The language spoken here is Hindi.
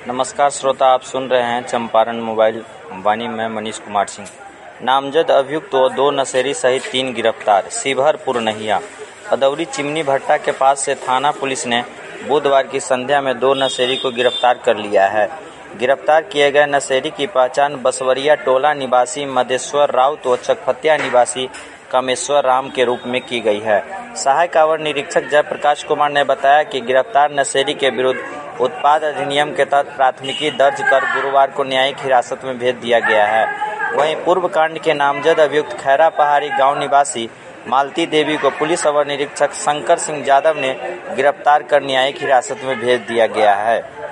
नमस्कार श्रोता, आप सुन रहे हैं चंपारण मोबाइल वाणी में मनीष कुमार सिंह। नामजद अभियुक्त व 2 नशेड़ी सहित 3 गिरफ्तार। शिवहर पुरनहिया अदौरी चिमनी भट्टा के पास से थाना पुलिस ने बुधवार की संध्या में 2 नशेड़ी को गिरफ्तार कर लिया है। गिरफ्तार किए गए नशेड़ी की पहचान बसवरिया टोला निवासी मदेश्वर राउत व चकफतिया निवासी कामेश्वर राम के रूप में की गई है। सहायक अवर निरीक्षक जयप्रकाश कुमार ने बताया कि गिरफ्तार नशेड़ी के विरुद्ध उत्पाद अधिनियम के तहत प्राथमिकी दर्ज कर गुरुवार को न्यायिक हिरासत में भेज दिया गया है। वहीं पूर्व कांड के नामजद अभियुक्त खैरा पहाड़ी गांव निवासी मालती देवी को पुलिस अवर निरीक्षक शंकर सिंह यादव ने गिरफ्तार कर न्यायिक हिरासत में भेज दिया गया है।